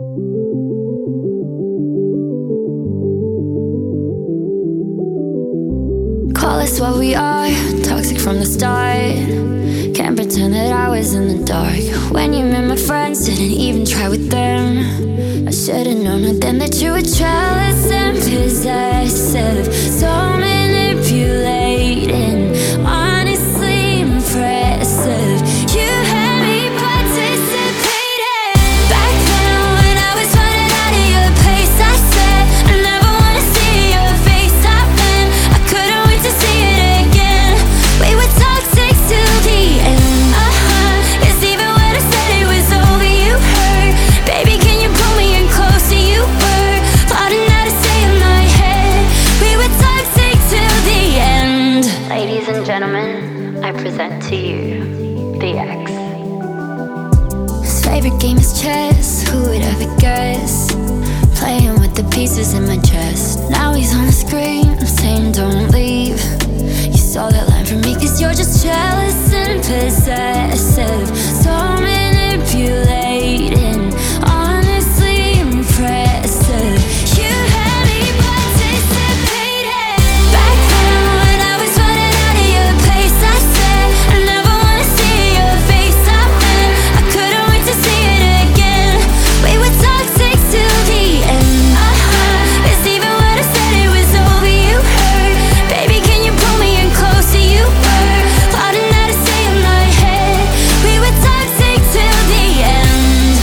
Call us what we are, toxic from the start. Can't pretend that I was in the dark. When you met my friends, didn't even try with them. I should've known then that you were jealous and possessive. So manipulating, honestly impressive. You had me participating. Back then when I was running out of your place, I said I never wanna see your face. I've been, I couldn't wait to see it again. We were toxic till the end. Cause even when I said it was over, you hurt. Baby, can you pull me in closer? You were plotting how to stay in my head. We were toxic till the end. Ladies and gentlemen, I present to you the X. His favorite game is chess, who would ever guess? Playing with the pieces in my chest. Now he's on the screen, I'm saying don't leave. You saw that line from me cause you're just jealous and possessive. So manipulating, honestly impressive. You had me participating. Back then when I was running out of your place, I said I never wanna see your face. I've been, I couldn't wait to see it again. We were toxic till the end. Cause even when I said it was over, you hurt. Baby, can you pull me in closer? You were plotting how to stay in my head. We were toxic till the end.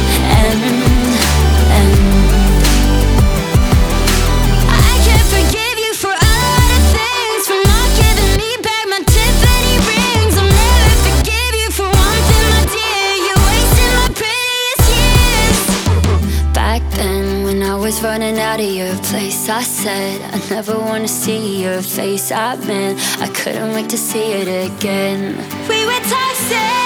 I can't forgive you for a lot of things, for not giving me back my Tiffany rings. I'll never forgive you for one thing, my dear. You wasted my prettiest years. Back then when I was running out of your place, I said I never wanna see your face. I meant I couldn't wait to see it again. We were toxic.